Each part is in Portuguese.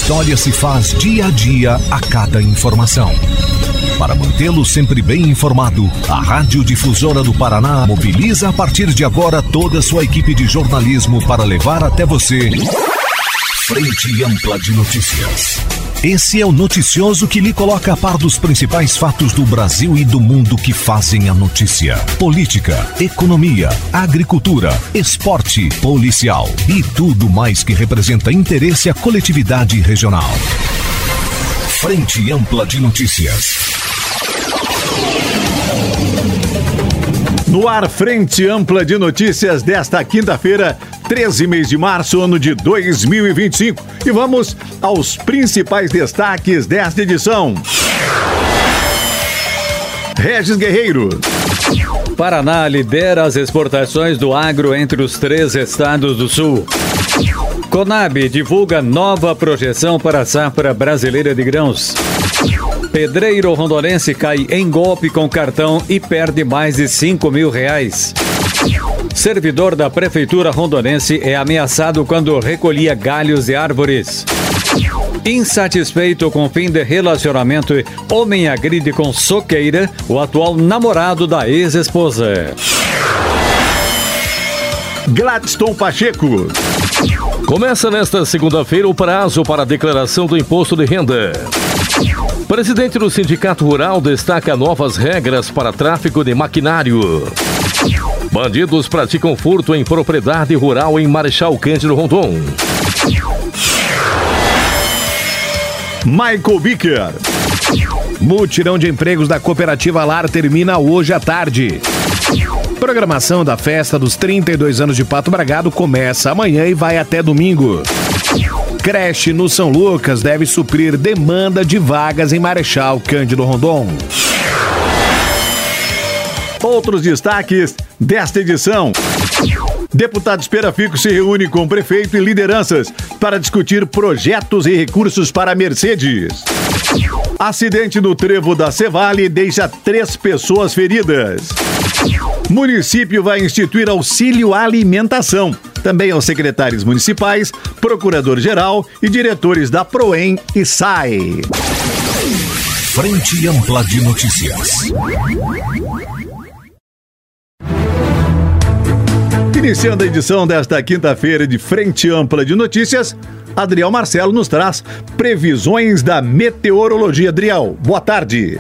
história se faz dia a dia a cada informação. Para mantê-lo sempre bem informado, a Rádio Difusora do Paraná mobiliza a partir de agora toda a sua equipe de jornalismo para levar até você Frente Ampla de Notícias. Esse é o noticioso que lhe coloca a par dos principais fatos do Brasil e do mundo que fazem a notícia. Política, economia, agricultura, esporte, policial e tudo mais que representa interesse à coletividade regional. Frente Ampla de Notícias. No ar, Frente Ampla de Notícias desta quinta-feira, 13 mês de março, ano de 2025. E vamos aos principais destaques desta edição. Regis Guerreiro. Paraná lidera as exportações do agro entre os 3 estados do sul. Conab divulga nova projeção para a safra brasileira de grãos. Pedreiro rondonense cai em golpe com cartão e perde mais de R$5.000. Servidor da Prefeitura Rondonense é ameaçado quando recolhia galhos de árvores. Insatisfeito com o fim de relacionamento, homem agride com soqueira o atual namorado da ex-esposa. Gladstone Pacheco. Começa nesta segunda-feira o prazo para a declaração do imposto de renda. Presidente do Sindicato Rural destaca novas regras para tráfico de maquinário. Bandidos praticam furto em propriedade rural em Marechal Cândido Rondon. Michael Bicker. Mutirão de empregos da Cooperativa Lar termina hoje à tarde. Programação da festa dos 32 anos de Pato Bragado começa amanhã e vai até domingo. Creche no São Lucas deve suprir demanda de vagas em Marechal Cândido Rondon. Outros destaques desta edição. Deputado Espera Fico se reúne com prefeito e lideranças para discutir projetos e recursos para a Mercedes. Acidente no trevo da Cevale deixa 3 pessoas feridas. Município vai instituir auxílio alimentação. Também aos secretários municipais, procurador-geral e diretores da Proem e SAI. Frente Ampla de Notícias. Iniciando a edição desta quinta-feira de Frente Ampla de Notícias, Adriel Marcelo nos traz previsões da meteorologia. Adriel, boa tarde.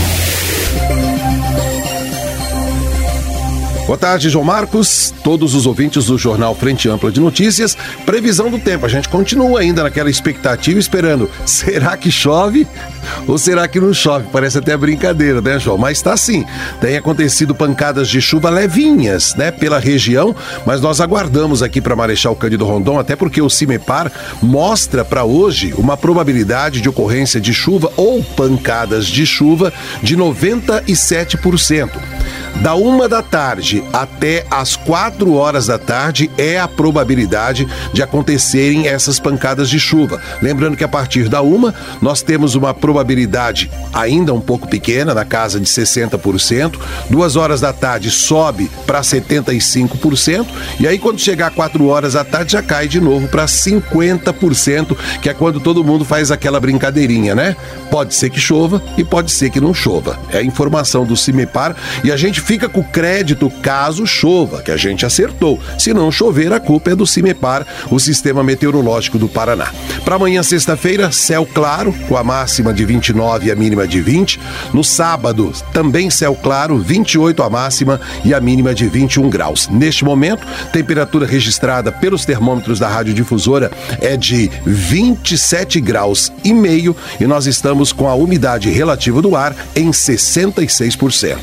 Boa tarde, João Marcos, todos os ouvintes do Jornal Frente Ampla de Notícias. Previsão do tempo, a gente continua ainda naquela expectativa, esperando, será que chove ou será que não chove? Parece até brincadeira, né, João? Mas tá sim, tem acontecido pancadas de chuva levinhas, né, pela região, mas nós aguardamos aqui para Marechal Cândido Rondon, até porque o CIMEPAR mostra para hoje uma probabilidade de ocorrência de chuva ou pancadas de chuva de 97%. Da 1 da tarde até as 4 horas da tarde é a probabilidade de acontecerem essas pancadas de chuva. Lembrando que a partir da 1 nós temos uma probabilidade ainda um pouco pequena, na casa de 60%. 2 horas da tarde sobe para 75%. E aí quando chegar a 4 horas da tarde já cai de novo para 50%, que é quando todo mundo faz aquela brincadeirinha, né? Pode ser que chova e pode ser que não chova. É a informação do CIMEPAR e a gente fica com crédito caso chova, que a gente acertou. Se não chover, a culpa é do CIMEPAR, o Sistema Meteorológico do Paraná. Para amanhã, sexta-feira, céu claro, com a máxima de 29 e a mínima de 20. No sábado, também céu claro, 28 a máxima e a mínima de 21 graus. Neste momento, temperatura registrada pelos termômetros da Rádio Difusora é de 27 graus e meio e nós estamos com a umidade relativa do ar em 66%.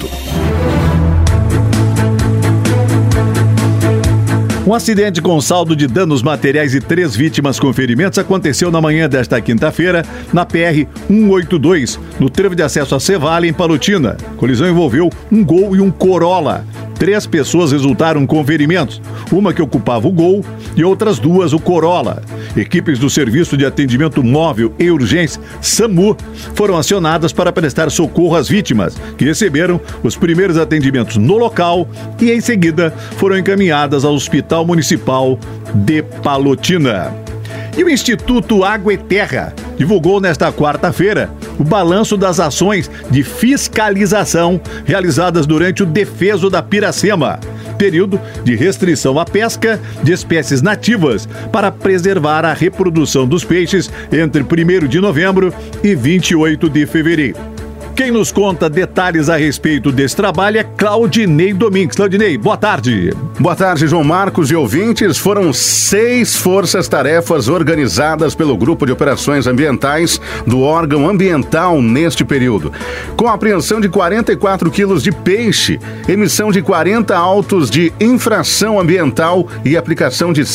Um acidente com saldo de danos materiais e 3 vítimas com ferimentos aconteceu na manhã desta quinta-feira na PR-182, no trevo de acesso a Cevale, em Palotina. A colisão envolveu um Gol e um Corolla. 3 pessoas resultaram com ferimentos, uma que ocupava o Gol e outras 2 o Corolla. Equipes do Serviço de Atendimento Móvel e Urgência, SAMU, foram acionadas para prestar socorro às vítimas, que receberam os primeiros atendimentos no local e, em seguida, foram encaminhadas ao Hospital Municipal de Palotina. E o Instituto Água e Terra divulgou nesta quarta-feira o balanço das ações de fiscalização realizadas durante o Defeso da Piracema, período de restrição à pesca de espécies nativas para preservar a reprodução dos peixes entre 1º de novembro e 28 de fevereiro. Quem nos conta detalhes a respeito desse trabalho é Claudinei Domingues. Claudinei, boa tarde. Boa tarde, João Marcos e ouvintes. Foram 6 forças-tarefas organizadas pelo Grupo de Operações Ambientais do órgão ambiental neste período. Com a apreensão de 44 quilos de peixe, emissão de 40 autos de infração ambiental e aplicação de R$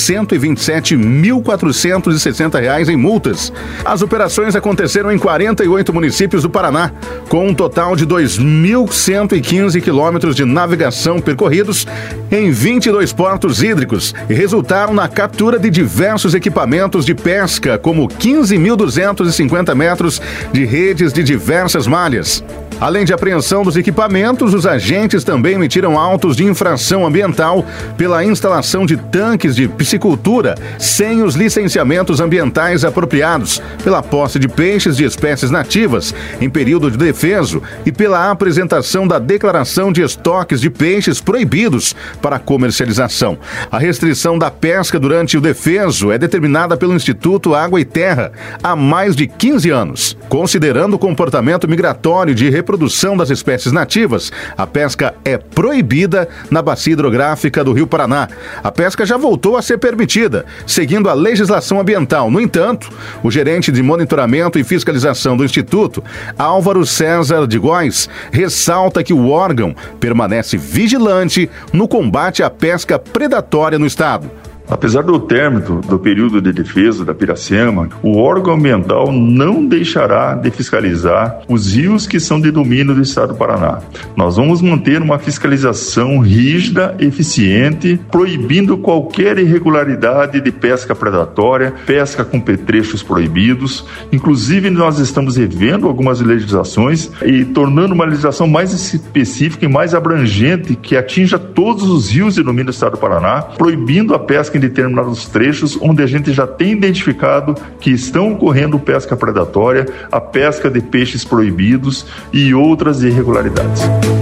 127.460 em multas. As operações aconteceram em 48 municípios do Paraná, com um total de 2.115 quilômetros de navegação percorridos em 22 portos hídricos e resultaram na captura de diversos equipamentos de pesca, como 15.250 metros de redes de diversas malhas. Além de apreensão dos equipamentos, os agentes também emitiram autos de infração ambiental pela instalação de tanques de piscicultura sem os licenciamentos ambientais apropriados, pela posse de peixes de espécies nativas em período de defeso e pela apresentação da declaração de estoques de peixes proibidos para comercialização. A restrição da pesca durante o defeso é determinada pelo Instituto Água e Terra há mais de 15 anos. Considerando o comportamento migratório de reprodução das espécies nativas, a pesca é proibida na bacia hidrográfica do Rio Paraná. A pesca já voltou a ser permitida, seguindo a legislação ambiental. No entanto, o gerente de monitoramento e fiscalização do Instituto, Álvaro César de Góes, ressalta que o órgão permanece vigilante no combate à pesca predatória no estado. Apesar do término do período de defesa da Piracema, o órgão ambiental não deixará de fiscalizar os rios que são de domínio do Estado do Paraná. Nós vamos manter uma fiscalização rígida, eficiente, proibindo qualquer irregularidade de pesca predatória, pesca com petrechos proibidos. Inclusive, nós estamos revendo algumas legislações e tornando uma legislação mais específica e mais abrangente que atinja todos os rios de domínio do Estado do Paraná, proibindo a pesca em determinados trechos onde a gente já tem identificado que estão ocorrendo pesca predatória, a pesca de peixes proibidos e outras irregularidades.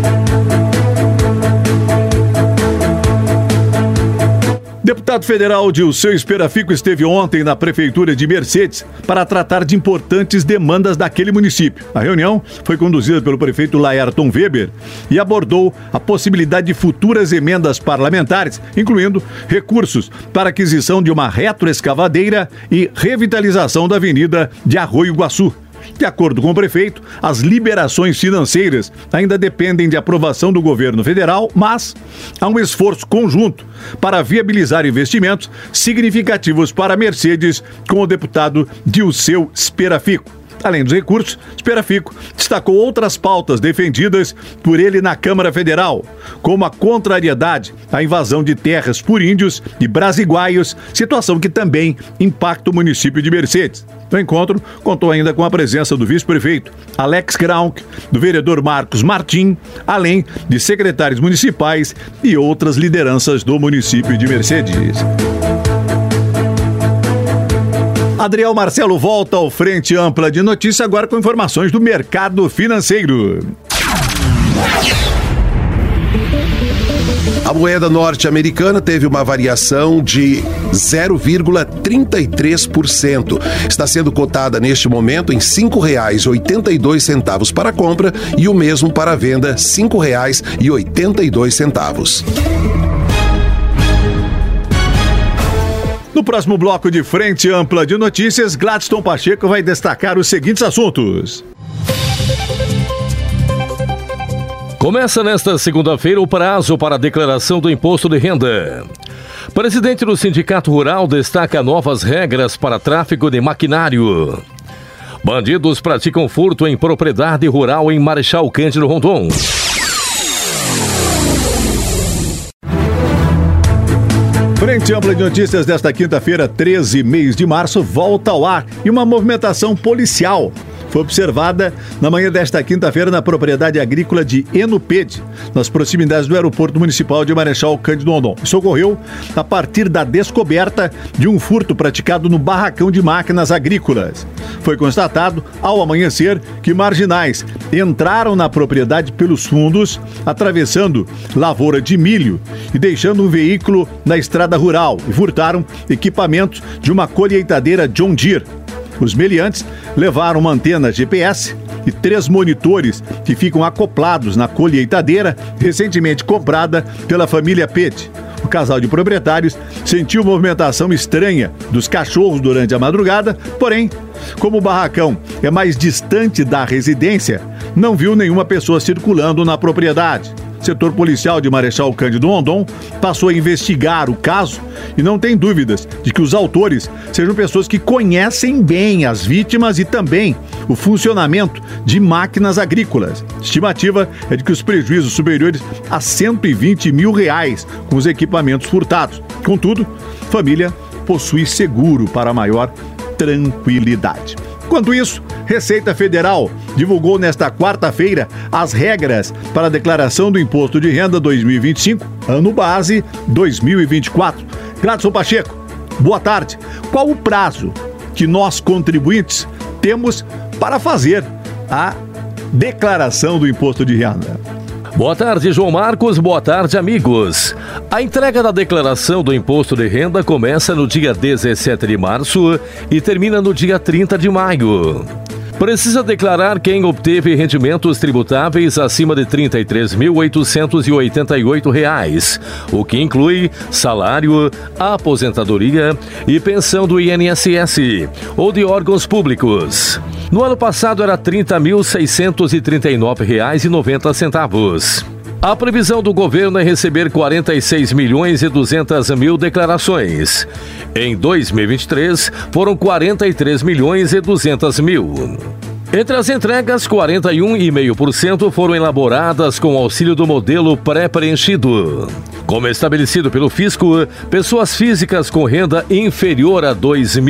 Deputado federal Dilceu Esperafico esteve ontem na Prefeitura de Mercedes para tratar de importantes demandas daquele município. A reunião foi conduzida pelo prefeito Laerton Weber e abordou a possibilidade de futuras emendas parlamentares, incluindo recursos para aquisição de uma retroescavadeira e revitalização da Avenida de Arroio Guaçu. De acordo com o prefeito, as liberações financeiras ainda dependem de aprovação do governo federal, mas há um esforço conjunto para viabilizar investimentos significativos para Mercedes com o deputado Dilceu Esperafico. Além dos recursos, Esperafico destacou outras pautas defendidas por ele na Câmara Federal, como a contrariedade à invasão de terras por índios e brasiguaios, situação que também impacta o município de Mercedes. O encontro contou ainda com a presença do vice-prefeito Alex Kraunk, do vereador Marcos Martim, além de secretários municipais e outras lideranças do município de Mercedes. Adriel Marcelo volta ao Frente Ampla de Notícia agora com informações do mercado financeiro. A moeda norte-americana teve uma variação de 0,33%. Está sendo cotada neste momento em R$ 5,82 para a compra e o mesmo para a venda, R$ 5,82. No próximo bloco de Frente Ampla de Notícias, Gladstone Pacheco vai destacar os seguintes assuntos. Começa nesta segunda-feira o prazo para a declaração do imposto de renda. Presidente do Sindicato Rural destaca novas regras para tráfico de maquinário. Bandidos praticam furto em propriedade rural em Marechal Cândido Rondon. Frente Ampla de Notícias desta quinta-feira, 13 mês de março, volta ao ar e uma movimentação policial foi observada na manhã desta quinta-feira na propriedade agrícola de Enupede, nas proximidades do aeroporto municipal de Marechal Cândido Rondon. Isso ocorreu a partir da descoberta de um furto praticado no barracão de máquinas agrícolas. Foi constatado, ao amanhecer, que marginais entraram na propriedade pelos fundos, atravessando lavoura de milho e deixando um veículo na estrada rural, e furtaram equipamentos de uma colheitadeira John Deere. Os meliantes levaram uma antena GPS e 3 monitores que ficam acoplados na colheitadeira recentemente comprada pela família Pede. O casal de proprietários sentiu movimentação estranha dos cachorros durante a madrugada, porém, como o barracão é mais distante da residência, não viu nenhuma pessoa circulando na propriedade. O setor policial de Marechal Cândido Rondon passou a investigar o caso e não tem dúvidas de que os autores sejam pessoas que conhecem bem as vítimas e também o funcionamento de máquinas agrícolas. A estimativa é de que os prejuízos superiores a R$120 mil com os equipamentos furtados. Contudo, a família possui seguro para maior tranquilidade. Enquanto isso, Receita Federal divulgou nesta quarta-feira as regras para a declaração do Imposto de Renda 2025, ano base 2024. Gladson Pacheco, boa tarde. Qual o prazo que nós, contribuintes, temos para fazer a declaração do Imposto de Renda? Boa tarde, João Marcos. Boa tarde, amigos. A entrega da declaração do Imposto de Renda começa no dia 17 de março e termina no dia 30 de maio. Precisa declarar quem obteve rendimentos tributáveis acima de R$ 33.888, o que inclui salário, aposentadoria e pensão do INSS ou de órgãos públicos. No ano passado era R$ 30.639,90. A previsão do governo é receber 46.200.000 declarações. Em 2023, foram 43.200.000. Entre as entregas, 41,5% foram elaboradas com auxílio do modelo pré-preenchido. Como estabelecido pelo Fisco, pessoas físicas com renda inferior a R$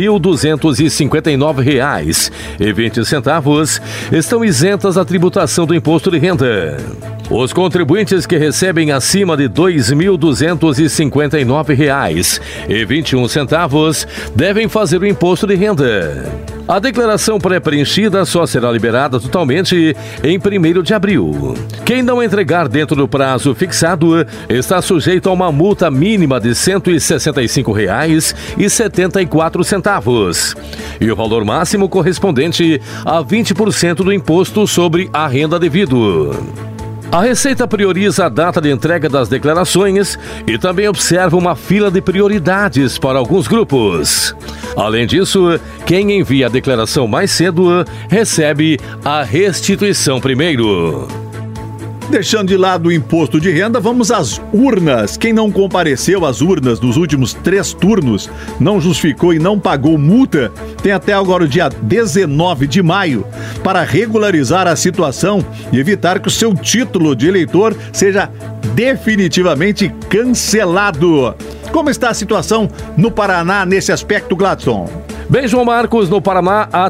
2.259,20 estão isentas da tributação do imposto de renda. Os contribuintes que recebem acima de R$ 2.259,21 devem fazer o imposto de renda. A declaração pré-preenchida só será liberada totalmente em 1º de abril. Quem não entregar dentro do prazo fixado está sujeito a uma multa mínima de R$ 165,74 e o valor máximo correspondente a 20% do imposto sobre a renda devido. A Receita prioriza a data de entrega das declarações e também observa uma fila de prioridades para alguns grupos. Além disso, quem envia a declaração mais cedo recebe a restituição primeiro. Deixando de lado o imposto de renda, vamos às urnas. Quem não compareceu às urnas nos últimos 3 turnos, não justificou e não pagou multa, tem até agora o dia 19 de maio para regularizar a situação e evitar que o seu título de eleitor seja definitivamente cancelado. Como está a situação no Paraná nesse aspecto, Gladson? Bem, João Marcos, no Paraná há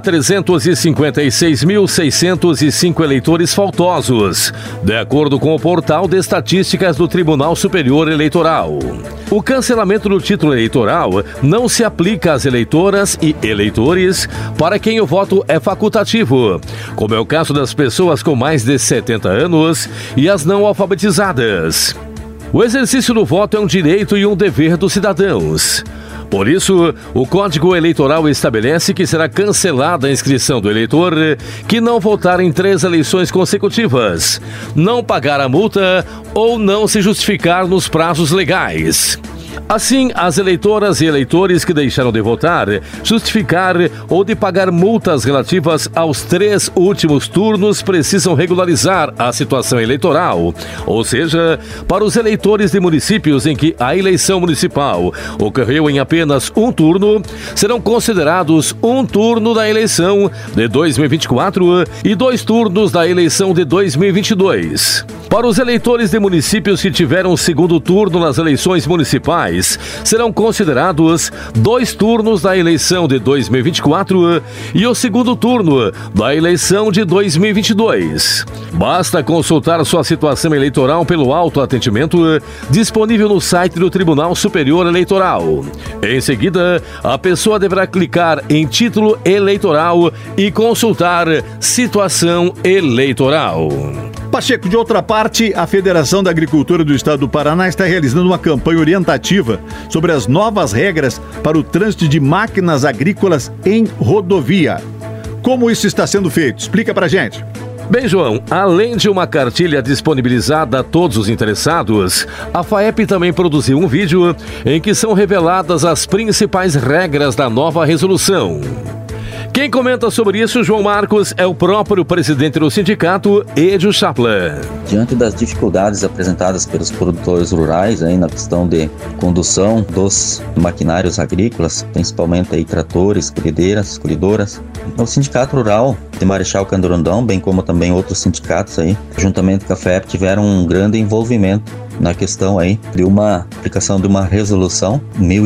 356.605 eleitores faltosos, de acordo com o portal de estatísticas do Tribunal Superior Eleitoral. O cancelamento do título eleitoral não se aplica às eleitoras e eleitores para quem o voto é facultativo, como é o caso das pessoas com mais de 70 anos e as não alfabetizadas. O exercício do voto é um direito e um dever dos cidadãos. Por isso, o Código Eleitoral estabelece que será cancelada a inscrição do eleitor que não votar em 3 eleições consecutivas, não pagar a multa ou não se justificar nos prazos legais. Assim, as eleitoras e eleitores que deixaram de votar, justificar ou de pagar multas relativas aos 3 últimos turnos precisam regularizar a situação eleitoral. Ou seja, para os eleitores de municípios em que a eleição municipal ocorreu em apenas um turno, serão considerados um turno da eleição de 2024 e 2 turnos da eleição de 2022. Para os eleitores de municípios que tiveram segundo turno nas eleições municipais, serão considerados 2 turnos da eleição de 2024 e o segundo turno da eleição de 2022. Basta consultar sua situação eleitoral pelo autoatendimento disponível no site do Tribunal Superior Eleitoral. Em seguida, a pessoa deverá clicar em título eleitoral e consultar situação eleitoral. Pacheco, de outra parte, a Federação da Agricultura do Estado do Paraná está realizando uma campanha orientativa sobre as novas regras para o trânsito de máquinas agrícolas em rodovia. Como isso está sendo feito? Explica pra gente. Bem, João, além de uma cartilha disponibilizada a todos os interessados, a FAEP também produziu um vídeo em que são reveladas as principais regras da nova resolução. Quem comenta sobre isso, João Marcos, é o próprio presidente do sindicato, Edio Chaplan. Diante das dificuldades apresentadas pelos produtores rurais aí na questão de condução dos maquinários agrícolas, principalmente aí tratores, colhedoras, o Sindicato Rural de Marechal Cândido Rondon, bem como também outros sindicatos aí, juntamente com a FAEP, tiveram um grande envolvimento na questão aí de uma aplicação de uma resolução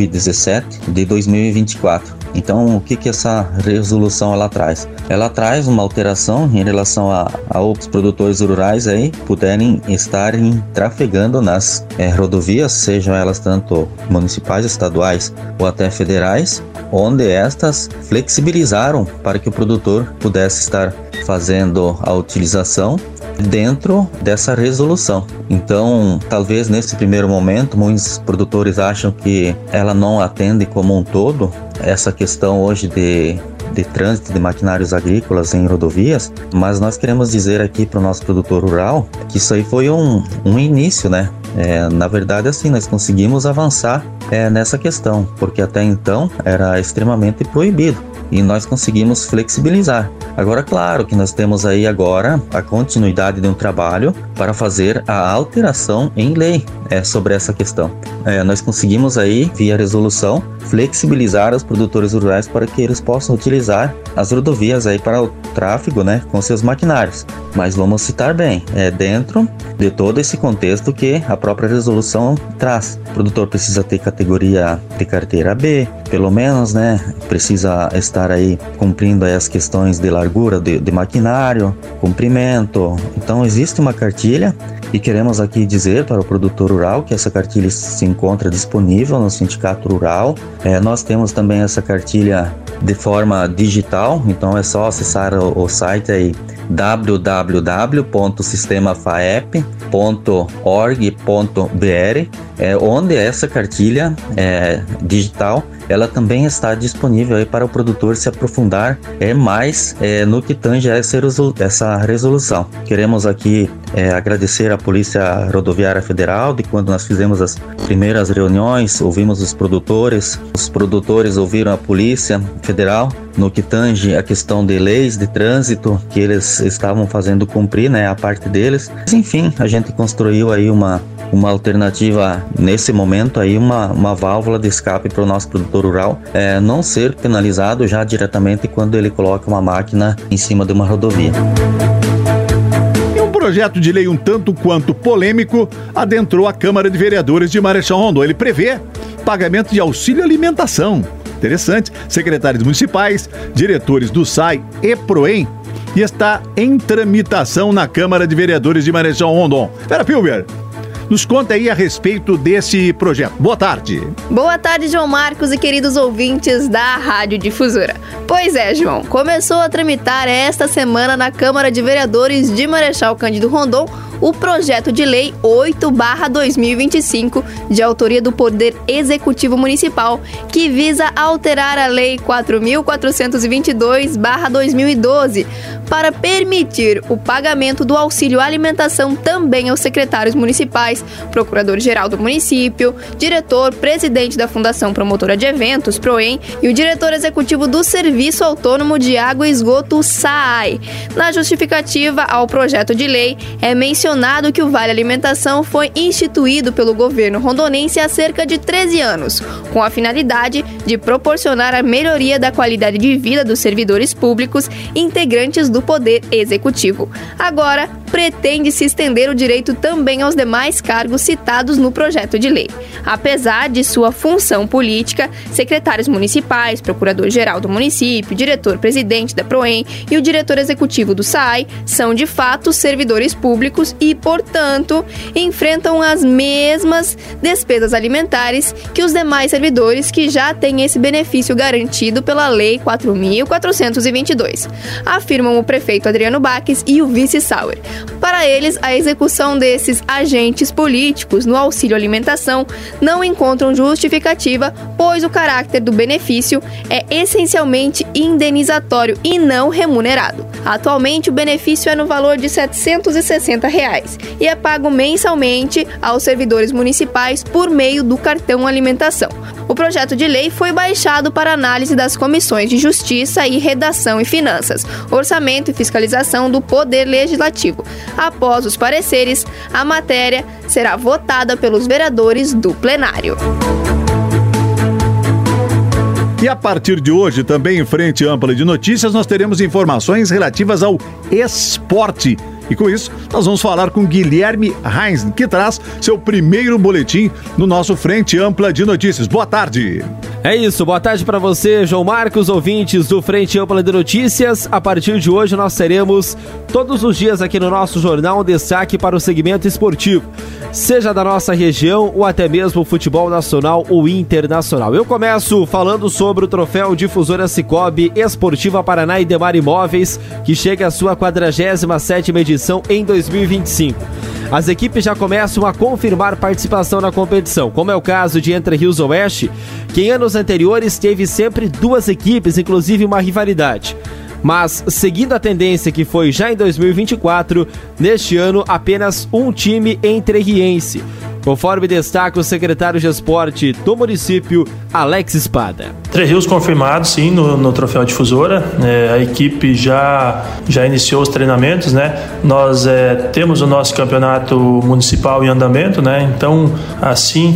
1017 de 2024. Então, o que essa resolução ela traz? Ela traz uma alteração em relação a outros produtores rurais aí puderem estarem trafegando nas rodovias, sejam elas tanto municipais, estaduais ou até federais, onde estas flexibilizaram para que o produtor pudesse estar fazendo a utilização dentro dessa resolução. Então, talvez nesse primeiro momento, muitos produtores acham que ela não atende como um todo essa questão hoje de trânsito de maquinários agrícolas em rodovias, mas nós queremos dizer aqui para o nosso produtor rural que isso aí foi um início, né? Na verdade, assim, nós conseguimos avançar nessa questão, porque até então era extremamente proibido. E nós conseguimos flexibilizar. Agora, claro que nós temos aí agora a continuidade de um trabalho para fazer a alteração em lei sobre essa questão. Nós conseguimos aí, via resolução, flexibilizar os produtores rurais para que eles possam utilizar as rodovias aí para o tráfego, né, com seus maquinários. Mas vamos citar bem, dentro de todo esse contexto que a própria resolução traz. O produtor precisa ter categoria de carteira B, pelo menos, né, precisa estar aí cumprindo aí as questões de largura de maquinário, comprimento. Então existe uma cartilha e queremos aqui dizer para o produtor rural que essa cartilha se encontra disponível no Sindicato Rural. Nós temos também essa cartilha de forma digital, então é só acessar o site aí www.sistemafaep.org.br, onde essa cartilha digital ela também está disponível aí para o produtor se aprofundar mais no que tange essa resolução. Queremos aqui agradecer à Polícia Rodoviária Federal de quando nós fizemos as primeiras reuniões, ouvimos os produtores ouviram a Polícia Federal no que tange a questão de leis de trânsito que eles estavam fazendo cumprir, né, a parte deles. Mas, enfim, a gente construiu aí uma alternativa nesse momento aí, uma válvula de escape para o nosso produtor rural não ser penalizado já diretamente quando ele coloca uma máquina em cima de uma rodovia. E um projeto de lei um tanto quanto polêmico adentrou a Câmara de Vereadores de Marechal Rondon. Ele prevê pagamento de auxílio alimentação. Interessante. Secretários municipais, diretores do SAI e PROEM, e está em tramitação na Câmara de Vereadores de Marechal Rondon. Vera Pilber, nos conta aí a respeito desse projeto. Boa tarde. Boa tarde, João Marcos e queridos ouvintes da Rádio Difusora. Pois é, João, começou a tramitar esta semana na Câmara de Vereadores de Marechal Cândido Rondon o projeto de lei 8/2025, de autoria do Poder Executivo Municipal, que visa alterar a Lei 4.422/2012 para permitir o pagamento do auxílio alimentação também aos secretários municipais, procurador-geral do município, diretor, presidente da Fundação Promotora de Eventos, PROEM, e o diretor executivo do Serviço Autônomo de Água e Esgoto, SAAI. Na justificativa ao projeto de lei, é mencionado que o Vale Alimentação foi instituído pelo governo rondonense há cerca de 13 anos, com a finalidade de proporcionar a melhoria da qualidade de vida dos servidores públicos integrantes do Poder Executivo. Agora, pretende se estender o direito também aos demais cargos citados no projeto de lei. Apesar de sua função política, secretários municipais, procurador-geral do município, diretor-presidente da PROEM e o diretor executivo do SAAI são de fato servidores públicos e, portanto, enfrentam as mesmas despesas alimentares que os demais servidores que já têm esse benefício garantido pela Lei 4.422, afirmam o prefeito Adriano Baques e o vice Sauer. Para eles, a execução desses agentes políticos no auxílio alimentação não encontram justificativa, pois o caráter do benefício é essencialmente indenizatório e não remunerado. Atualmente, o benefício é no valor de R$ 760 e é pago mensalmente aos servidores municipais por meio do cartão alimentação. O projeto de lei foi baixado para análise das comissões de Justiça e Redação e Finanças, Orçamento e Fiscalização do Poder Legislativo. Após os pareceres, a matéria será votada pelos vereadores do plenário. E a partir de hoje, também em Frente Ampla de Notícias, nós teremos informações relativas ao esporte. E com isso, nós vamos falar com Guilherme Heinz, que traz seu primeiro boletim no nosso Frente Ampla de Notícias. Boa tarde. É isso, boa tarde para você, João Marcos, ouvintes do Frente Ampla de Notícias. A partir de hoje nós teremos todos os dias aqui no nosso jornal um destaque para o segmento esportivo, seja da nossa região ou até mesmo futebol nacional ou internacional. Eu começo falando sobre o troféu Difusora Cicobi Esportiva Paraná e Demar Imóveis, que chega à sua 47ª edição em 2025. As equipes já começam a confirmar participação na competição, como é o caso de Entre Rios Oeste, que em anos anteriores teve sempre duas equipes, inclusive uma rivalidade. Mas, seguindo a tendência que foi já em 2024, neste ano apenas um time entrerriense, conforme destaca o secretário de esporte do município, Alex Espada. Entre Rios confirmado, sim, no troféu Difusora. A equipe já iniciou os treinamentos, né? Nós temos o nosso campeonato municipal em andamento, né? Então, assim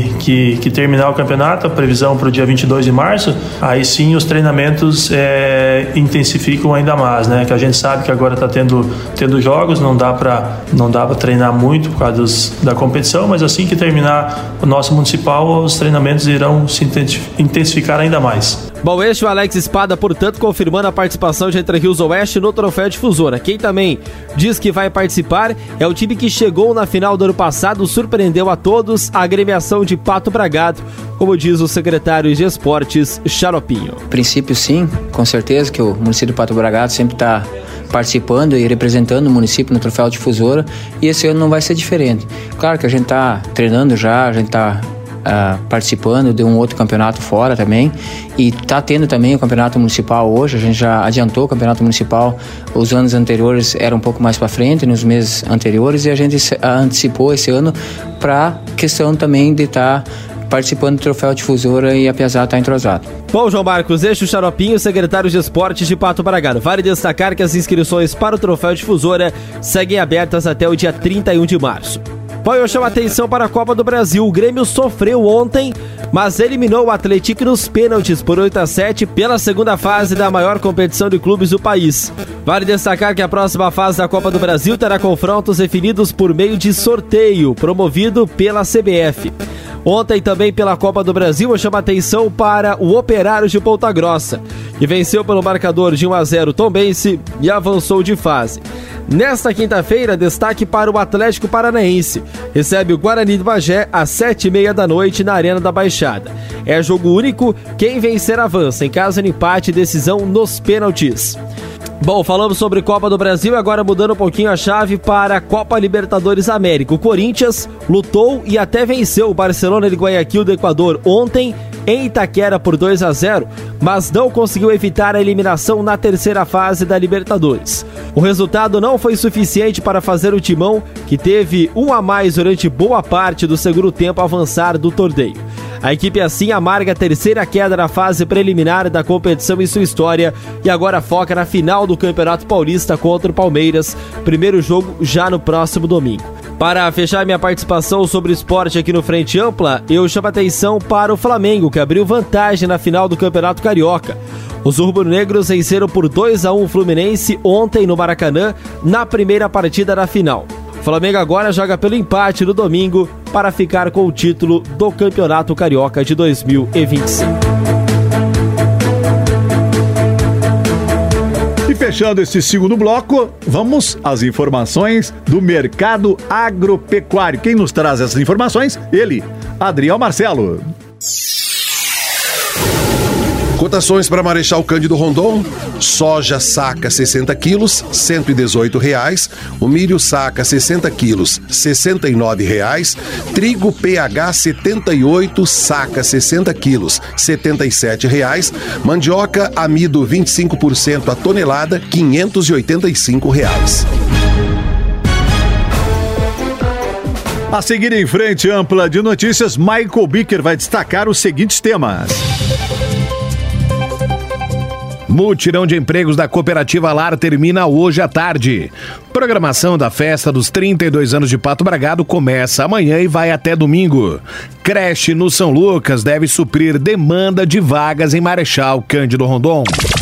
que terminar o campeonato, a previsão para o dia 22 de março, aí sim os treinamentos intensificam ainda mais, né? Que a gente sabe que agora está tendo jogos, não dá para treinar muito por causa da competição, mas assim que terminar o nosso municipal, os treinamentos irão se intensificar ainda mais. Bom, este é o Alex Espada, portanto, confirmando a participação de Entre Rios Oeste no troféu Difusora. Quem também diz que vai participar é o time que chegou na final do ano passado, surpreendeu a todos, a agremiação de Pato Bragado, como diz o secretário de Esportes, Xaropinho. A princípio, sim, com certeza que o município de Pato Bragado sempre está participando e representando o município no troféu Difusora, e esse ano não vai ser diferente. Claro que a gente está treinando já, a gente está participando de um outro campeonato fora também, e está tendo também o campeonato municipal hoje. A gente já adiantou o campeonato municipal, os anos anteriores era um pouco mais para frente, nos meses anteriores, e a gente antecipou esse ano para questão também de estar participando do troféu Difusora, e apesar de estar entrosado. Bom, João Marcos, este é o Xaropinho, secretário de Esportes de Pato Bragado. Vale destacar que as inscrições para o troféu Difusora seguem abertas até o dia 31 de março. Bom, eu chamo a atenção para a Copa do Brasil. O Grêmio sofreu ontem, mas eliminou o Atlético nos pênaltis por 8-7 pela segunda fase da maior competição de clubes do país. Vale destacar que a próxima fase da Copa do Brasil terá confrontos definidos por meio de sorteio, promovido pela CBF. Ontem também pela Copa do Brasil, eu chamo a atenção para o Operário de Ponta Grossa, que venceu pelo marcador de 1-0 Tombense e avançou de fase. Nesta quinta-feira, destaque para o Atlético Paranaense. Recebe o Guarani de Bagé às 7h30 da noite na Arena da Baixada. É jogo único, quem vencer avança, em caso de empate, decisão nos pênaltis. Bom, falamos sobre Copa do Brasil, agora mudando um pouquinho a chave para a Copa Libertadores América. O Corinthians lutou e até venceu o Barcelona de Guayaquil do Equador ontem em Itaquera por 2-0, mas não conseguiu evitar a eliminação na terceira fase da Libertadores. O resultado não foi suficiente para fazer o Timão, que teve um a mais durante boa parte do segundo tempo, avançar do torneio. A equipe assim amarga a terceira queda na fase preliminar da competição em sua história e agora foca na final do Campeonato Paulista contra o Palmeiras, primeiro jogo já no próximo domingo. Para fechar minha participação sobre esporte aqui no Frente Ampla, eu chamo a atenção para o Flamengo, que abriu vantagem na final do Campeonato Carioca. Os rubro-negros venceram por 2-1 o Fluminense ontem no Maracanã, na primeira partida da final. O Flamengo agora joga pelo empate no domingo para ficar com o título do Campeonato Carioca de 2025. Fechando esse segundo bloco, vamos às informações do mercado agropecuário. Quem nos traz essas informações? Ele, Adriel Marcelo. Cotações para Marechal Cândido Rondon: soja saca 60 quilos, R$ 118,00. O milho saca 60 quilos, R$ 69,00. Trigo PH 78, saca 60 quilos, R$ 77,00. Mandioca amido 25% a tonelada, R$ 585,00. A seguir, em Frente Ampla de Notícias, Michael Bicker vai destacar os seguintes temas. Mutirão de empregos da Cooperativa Lar termina hoje à tarde. Programação da festa dos 32 anos de Pato Bragado começa amanhã e vai até domingo. Creche no São Lucas deve suprir demanda de vagas em Marechal Cândido Rondon.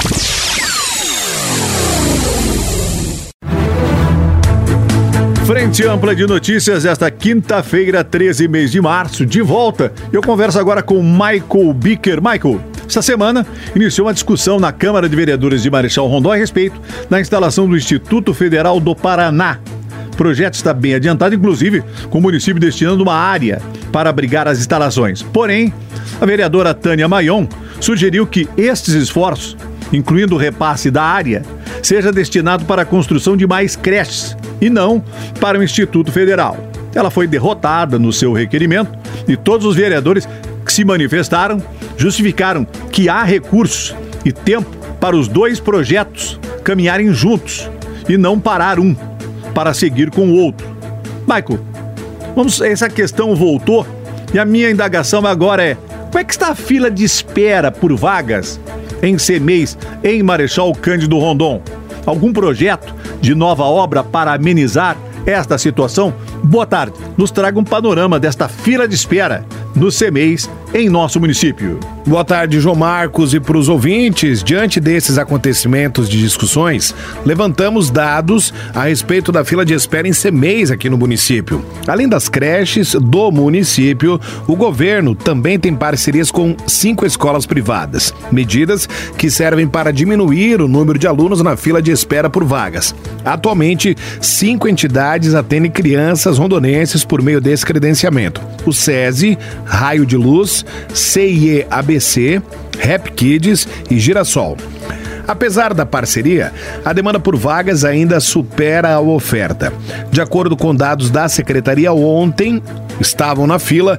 Frente Ampla de Notícias, esta quinta-feira, 13 mês de março, de volta. Eu converso agora com Michael Bicker. Michael, esta semana iniciou uma discussão na Câmara de Vereadores de Marechal Rondon a respeito da instalação do Instituto Federal do Paraná. O projeto está bem adiantado, inclusive com o município destinando uma área para abrigar as instalações. Porém, a vereadora Tânia Maion sugeriu que estes esforços, incluindo o repasse da área, seja destinado para a construção de mais creches e não para o Instituto Federal. Ela foi derrotada no seu requerimento e todos os vereadores que se manifestaram justificaram que há recursos e tempo para os dois projetos caminharem juntos e não parar um para seguir com o outro. Michael, essa questão voltou e a minha indagação agora é: como é que está a fila de espera por vagas em CEMEIS, em Marechal Cândido Rondon? Algum projeto de nova obra para amenizar esta situação? Boa tarde. Nos traga um panorama desta fila de espera no CEMEIS em nosso município. Boa tarde, João Marcos, e para os ouvintes. Diante desses acontecimentos de discussões, levantamos dados a respeito da fila de espera em CEMEIS aqui no município. Além das creches do município, o governo também tem parcerias com 5 escolas privadas, medidas que servem para diminuir o número de alunos na fila de espera por vagas. Atualmente, 5 entidades atendem crianças rondonenses por meio desse credenciamento: o SESI, Raio de Luz, CIE-ABC, Rap Kids e Girassol. Apesar da parceria, a demanda por vagas ainda supera a oferta. De acordo com dados da Secretaria, ontem estavam na fila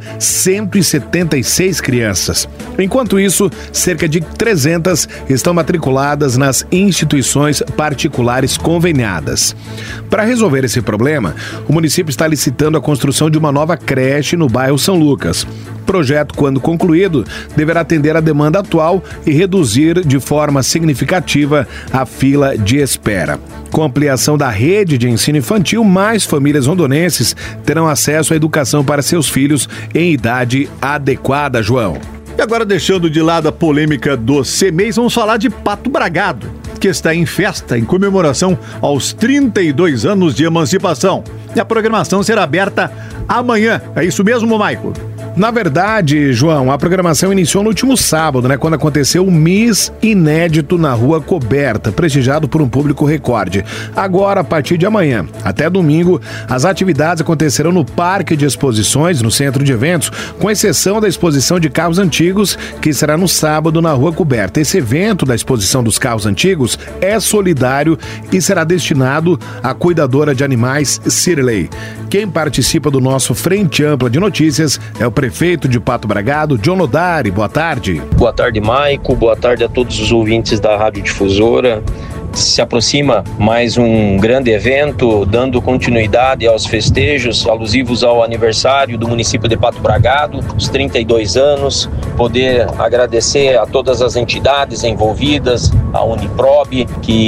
176 crianças. Enquanto isso, cerca de 300 estão matriculadas nas instituições particulares conveniadas. Para resolver esse problema, o município está licitando a construção de uma nova creche no bairro São Lucas. O projeto, quando concluído, deverá atender a demanda atual e reduzir de forma significativa a fila de espera. Com a ampliação da rede de ensino infantil, mais famílias rondonenses terão acesso à educação para seus filhos em idade adequada, João. E agora, deixando de lado a polêmica do CEMEIS, vamos falar de Pato Bragado, que está em festa em comemoração aos 32 anos de emancipação. E a programação será aberta amanhã. É isso mesmo, Michael? Na verdade, João, a programação iniciou no último sábado, quando aconteceu o Miss Inédito na Rua Coberta, prestigiado por um público recorde. Agora, a partir de amanhã até domingo, as atividades acontecerão no Parque de Exposições, no Centro de Eventos, com exceção da exposição de carros antigos, que será no sábado na Rua Coberta. Esse evento da exposição dos carros antigos é solidário e será destinado à cuidadora de animais Cirlei. Quem participa do nosso Frente Ampla de Notícias é o prefeito de Pato Bragado, John Lodari. Boa tarde. Boa tarde, Maico. Boa tarde a todos os ouvintes da Rádio Difusora. Se aproxima mais um grande evento, dando continuidade aos festejos alusivos ao aniversário do município de Pato Bragado, os 32 anos, poder agradecer a todas as entidades envolvidas, a Uniprob,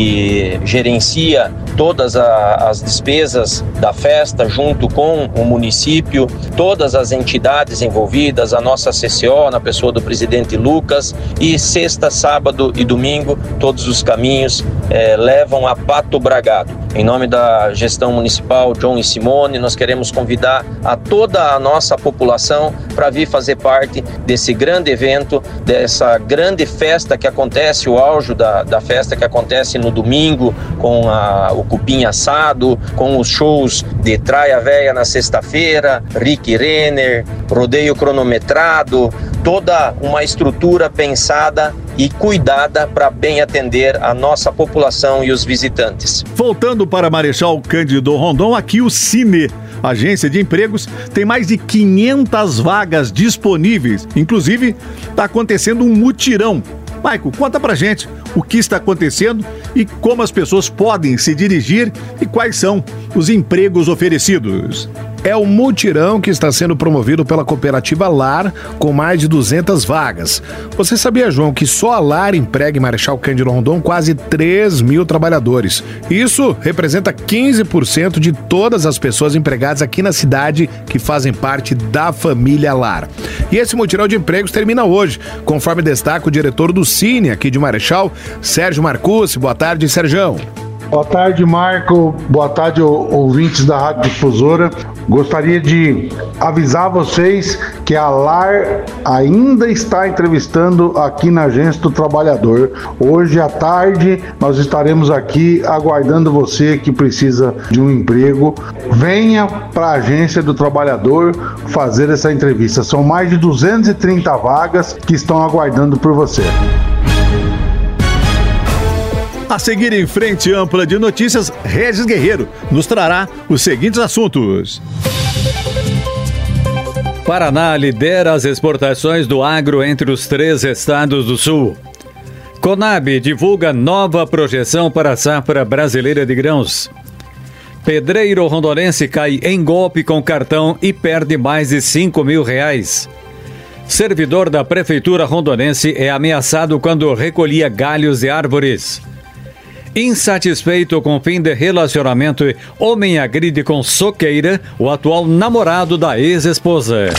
que gerencia todas as despesas da festa junto com o município, todas as entidades envolvidas, a nossa CCO, na pessoa do presidente Lucas, e sexta, sábado e domingo, todos os caminhos levam a Pato Bragado. Em nome da gestão municipal John e Simone, nós queremos convidar a toda a nossa população para vir fazer parte desse grande evento, dessa grande festa que acontece, o auge da festa que acontece no domingo, com o cupim assado, com os shows de Traia Véia na sexta-feira, Rick Renner, rodeio cronometrado, toda uma estrutura pensada e cuidada para bem atender a nossa população e os visitantes. Voltando para Marechal Cândido Rondon, aqui o Cine, agência de empregos, tem mais de 500 vagas disponíveis. Inclusive, está acontecendo um mutirão. Maico, conta pra gente o que está acontecendo e como as pessoas podem se dirigir e quais são os empregos oferecidos. É o mutirão que está sendo promovido pela cooperativa LAR, com mais de 200 vagas. Você sabia, João, que só a LAR emprega em Marechal Cândido Rondon quase 3 mil trabalhadores. Isso representa 15% de todas as pessoas empregadas aqui na cidade que fazem parte da família LAR. E esse mutirão de empregos termina hoje, conforme destaca o diretor do Cine aqui de Marechal, Sérgio Marcucci. Boa tarde, Sérgio. Boa tarde, Marco. Boa tarde, ouvintes da Rádio Difusora. Gostaria de avisar vocês que a LAR ainda está entrevistando aqui na Agência do Trabalhador. Hoje à tarde nós estaremos aqui aguardando você que precisa de um emprego. Venha para a Agência do Trabalhador fazer essa entrevista. São mais de 230 vagas que estão aguardando por você. A seguir, em Frente Ampla de Notícias, Regis Guerreiro nos trará os seguintes assuntos. Paraná lidera as exportações do agro entre os 3 estados do sul. Conab divulga nova projeção para a safra brasileira de grãos. Pedreiro rondonense cai em golpe com cartão e perde mais de R$5 mil. Servidor da Prefeitura rondonense é ameaçado quando recolhia galhos de árvores. Insatisfeito com o fim de relacionamento, homem agride com soqueira o atual namorado da ex-esposa.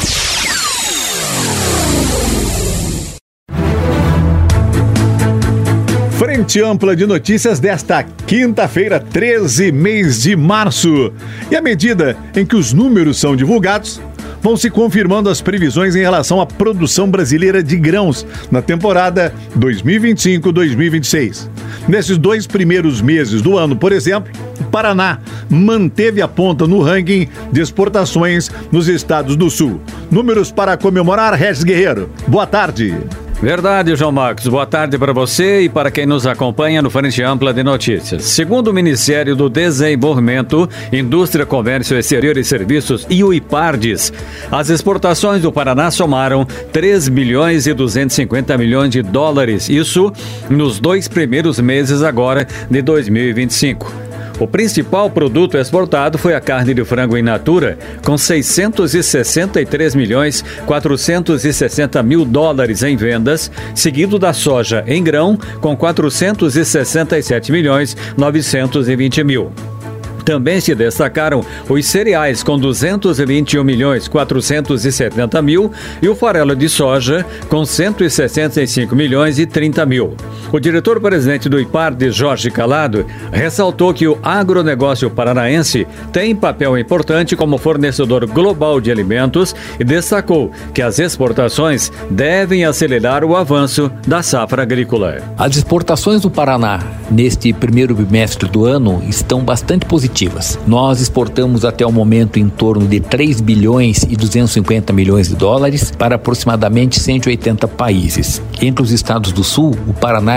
Frente Ampla de Notícias desta quinta-feira, 13 mês de março. E à medida em que os números são divulgados, vão se confirmando as previsões em relação à produção brasileira de grãos na temporada 2025-2026. Nesses 2 primeiros meses do ano, por exemplo, o Paraná manteve a ponta no ranking de exportações nos estados do Sul. Números para comemorar, Regis Guerreiro. Boa tarde. Verdade, João Marcos. Boa tarde para você e para quem nos acompanha no Frente Ampla de Notícias. Segundo o Ministério do Desenvolvimento, Indústria, Comércio Exterior e Serviços e o IPARDES, as exportações do Paraná somaram 3 bilhões e 250 milhões de dólares. Isso nos 2 primeiros meses agora de 2025. O principal produto exportado foi a carne de frango in natura, com 663 milhões 460 mil dólares em vendas, seguido da soja em grão, com 467 milhões 920 mil. Também se destacaram os cereais com 221 milhões 470 mil e o farelo de soja com 165 milhões e 30 mil. O diretor-presidente do IPARDES, Jorge Calado, ressaltou que o agronegócio paranaense tem papel importante como fornecedor global de alimentos e destacou que as exportações devem acelerar o avanço da safra agrícola. As exportações do Paraná neste primeiro bimestre do ano estão bastante positivas. Nós exportamos até o momento em torno de 3 bilhões e 250 milhões de dólares para aproximadamente 180 países. Entre os estados do Sul, o Paraná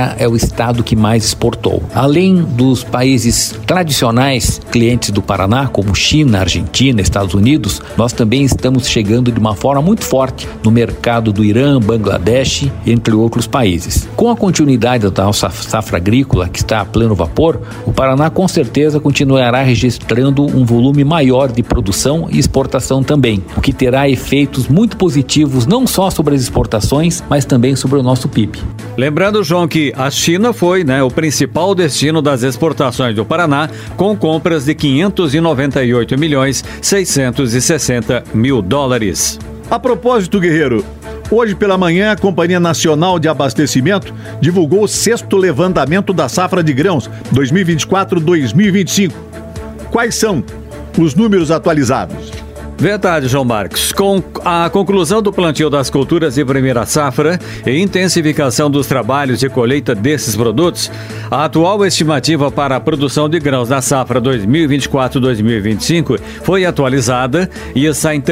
Paraná é o estado que mais exportou. Além dos países tradicionais clientes do Paraná, como China, Argentina, Estados Unidos, nós também estamos chegando de uma forma muito forte no mercado do Irã, Bangladesh, entre outros países. Com a continuidade da nossa safra agrícola, que está a pleno vapor, o Paraná com certeza continuará registrando um volume maior de produção e exportação também, o que terá efeitos muito positivos não só sobre as exportações, mas também sobre o nosso PIB. Lembrando, João, que a China foi, o principal destino das exportações do Paraná, com compras de 598.660.000 dólares. A propósito, Guerreiro, hoje pela manhã a Companhia Nacional de Abastecimento divulgou o 6º levantamento da safra de grãos 2024-2025. Quais são os números atualizados? Verdade, João Marcos. Com a conclusão do plantio das culturas de primeira safra e intensificação dos trabalhos de colheita desses produtos, a atual estimativa para a produção de grãos da safra 2024-2025 foi atualizada e está em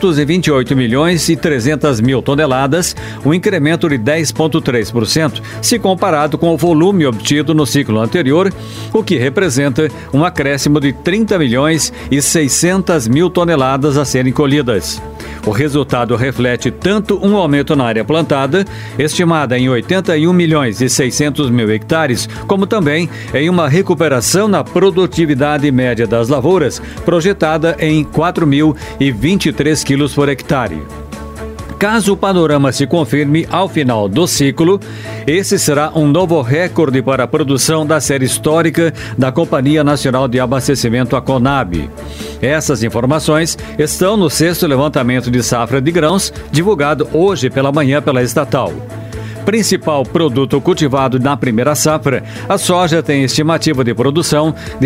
328.300.000 toneladas, um incremento de 10,3%, se comparado com o volume obtido no ciclo anterior, o que representa um acréscimo de 30.600.000 toneladas a serem colhidas. O resultado reflete tanto um aumento na área plantada, estimada em 81.600.000 hectares, como também em uma recuperação na produtividade média das lavouras, projetada em 4.023 quilos por hectare. Caso o panorama se confirme ao final do ciclo, esse será um novo recorde para a produção da série histórica da Companhia Nacional de Abastecimento, a CONAB. Essas informações estão no 6º levantamento de safra de grãos, divulgado hoje pela manhã pela estatal. Principal produto cultivado na primeira safra, a soja tem estimativa de produção de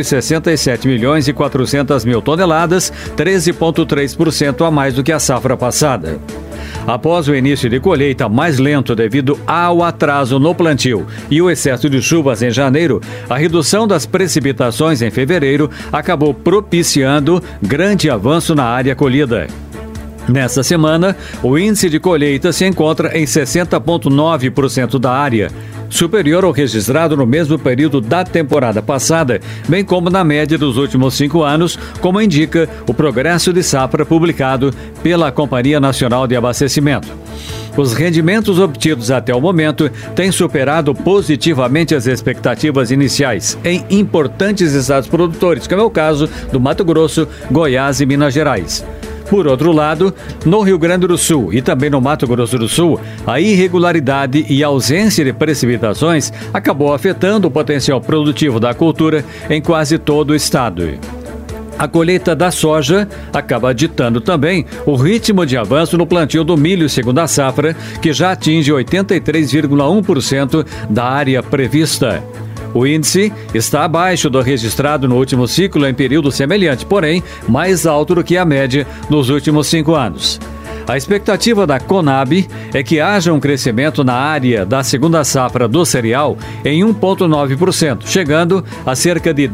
167.400.000 toneladas, 13,3% a mais do que a safra passada. Após o início de colheita mais lento devido ao atraso no plantio e o excesso de chuvas em janeiro, a redução das precipitações em fevereiro acabou propiciando grande avanço na área colhida. Nessa semana, o índice de colheita se encontra em 60,9% da área, superior ao registrado no mesmo período da temporada passada, bem como na média dos últimos 5 anos, como indica o progresso de safra publicado pela Companhia Nacional de Abastecimento. Os rendimentos obtidos até o momento têm superado positivamente as expectativas iniciais em importantes estados produtores, como é o caso do Mato Grosso, Goiás e Minas Gerais. Por outro lado, no Rio Grande do Sul e também no Mato Grosso do Sul, a irregularidade e ausência de precipitações acabou afetando o potencial produtivo da cultura em quase todo o estado. A colheita da soja acaba ditando também o ritmo de avanço no plantio do milho segunda safra, que já atinge 83,1% da área prevista. O índice está abaixo do registrado no último ciclo em período semelhante, porém mais alto do que a média nos últimos 5 anos. A expectativa da CONAB é que haja um crescimento na área da segunda safra do cereal em 1,9%, chegando a cerca de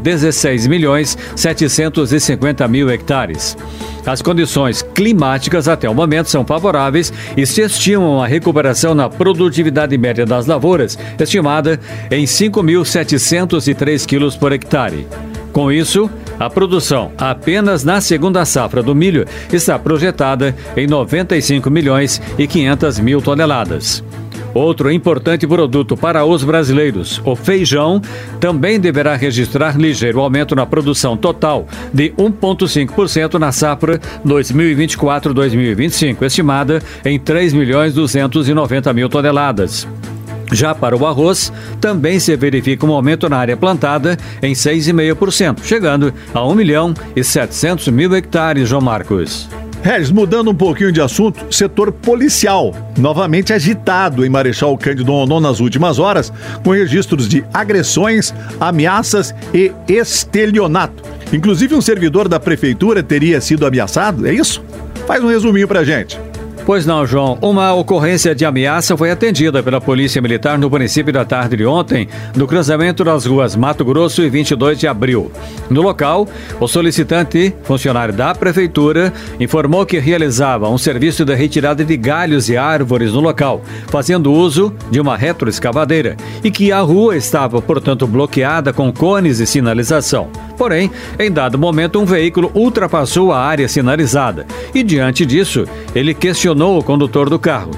16.750.000 hectares. As condições climáticas até o momento são favoráveis e se estimam a recuperação na produtividade média das lavouras, estimada em 5.703 quilos por hectare. Com isso, a produção apenas na segunda safra do milho está projetada em 95.500.000 toneladas. Outro importante produto para os brasileiros, o feijão, também deverá registrar ligeiro aumento na produção total de 1,5% na safra 2024-2025, estimada em 3.290.000 toneladas. Já para o arroz, também se verifica um aumento na área plantada em 6,5%, chegando a 1.700.000 hectares, João Marcos. Regis, mudando um pouquinho de assunto, setor policial, novamente agitado em Marechal Cândido Rondon nas últimas horas, com registros de agressões, ameaças e estelionato. Inclusive um servidor da prefeitura teria sido ameaçado, é isso? Faz um resuminho pra gente. Pois não, João. Uma ocorrência de ameaça foi atendida pela Polícia Militar no município da tarde de ontem, no cruzamento das ruas Mato Grosso e 22 de abril. No local, o solicitante, funcionário da Prefeitura, informou que realizava um serviço de retirada de galhos e árvores no local, fazendo uso de uma retroescavadeira, e que a rua estava, portanto, bloqueada com cones de sinalização. Porém, em dado momento, um veículo ultrapassou a área sinalizada e, diante disso, ele questionou o condutor do carro.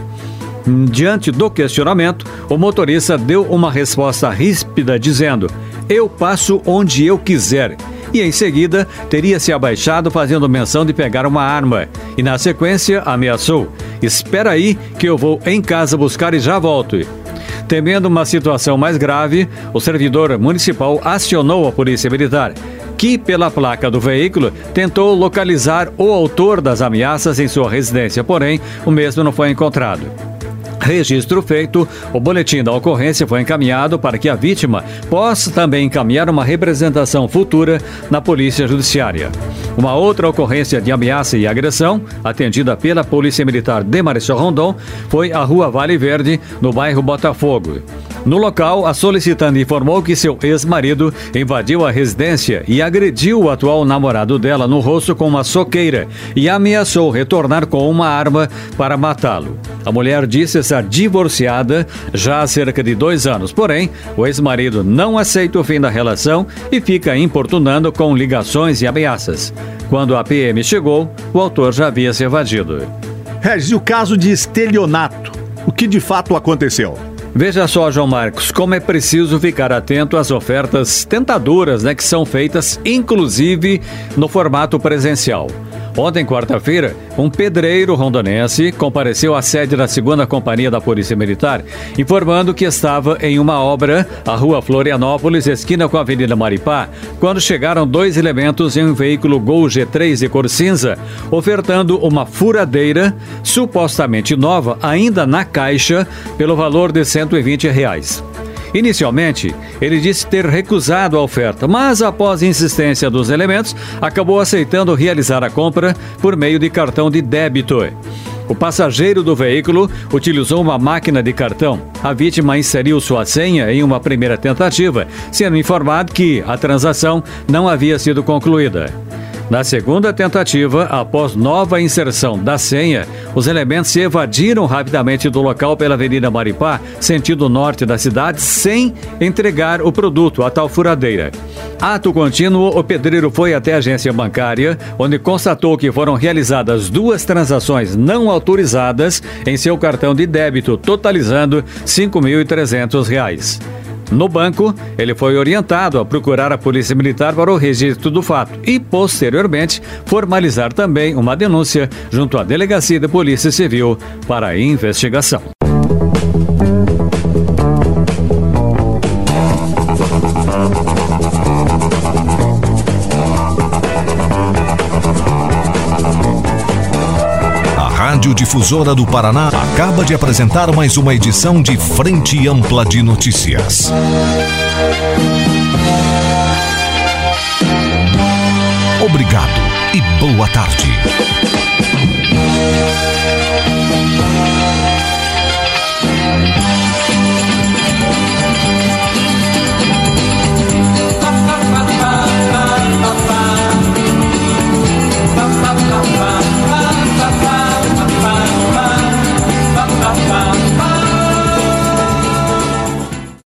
Diante do questionamento, o motorista deu uma resposta ríspida dizendo: "Eu passo onde eu quiser", e em seguida teria se abaixado fazendo menção de pegar uma arma e na sequência ameaçou: "Espera aí que eu vou em casa buscar e já volto". Temendo uma situação mais grave, o servidor municipal acionou a Polícia Militar, que, pela placa do veículo, tentou localizar o autor das ameaças em sua residência, porém, o mesmo não foi encontrado. Registro feito, o boletim da ocorrência foi encaminhado para que a vítima possa também encaminhar uma representação futura na Polícia Judiciária. Uma outra ocorrência de ameaça e agressão, atendida pela Polícia Militar de Marechal Rondon, foi a Rua Vale Verde, no bairro Botafogo. No local, a solicitante informou que seu ex-marido invadiu a residência e agrediu o atual namorado dela no rosto com uma soqueira e ameaçou retornar com uma arma para matá-lo. A mulher disse estar divorciada já há cerca de 2 anos, porém, o ex-marido não aceita o fim da relação e fica importunando com ligações e ameaças. Quando a PM chegou, o autor já havia se evadido. Regis, e o caso de estelionato? O que de fato aconteceu? Veja só, João Marcos, como é preciso ficar atento às ofertas tentadoras, que são feitas, inclusive, no formato presencial. Ontem, quarta-feira, um pedreiro rondonense compareceu à sede da 2ª Companhia da Polícia Militar, informando que estava em uma obra, a Rua Florianópolis, esquina com a Avenida Maripá, quando chegaram 2 elementos em um veículo Gol G3 de cor cinza, ofertando uma furadeira, supostamente nova, ainda na caixa, pelo valor de R$120. Inicialmente, ele disse ter recusado a oferta, mas após insistência dos elementos, acabou aceitando realizar a compra por meio de cartão de débito. O passageiro do veículo utilizou uma máquina de cartão. A vítima inseriu sua senha em uma primeira tentativa, sendo informado que a transação não havia sido concluída. Na segunda tentativa, após nova inserção da senha, os elementos se evadiram rapidamente do local pela Avenida Maripá, sentido norte da cidade, sem entregar o produto, a tal furadeira. Ato contínuo, o pedreiro foi até a agência bancária, onde constatou que foram realizadas 2 transações não autorizadas em seu cartão de débito, totalizando R$5.300. No banco, ele foi orientado a procurar a Polícia Militar para o registro do fato e, posteriormente, formalizar também uma denúncia junto à Delegacia de Polícia Civil para a investigação. Rádio Difusora do Paraná acaba de apresentar mais uma edição de Frente Ampla de Notícias. Obrigado e boa tarde.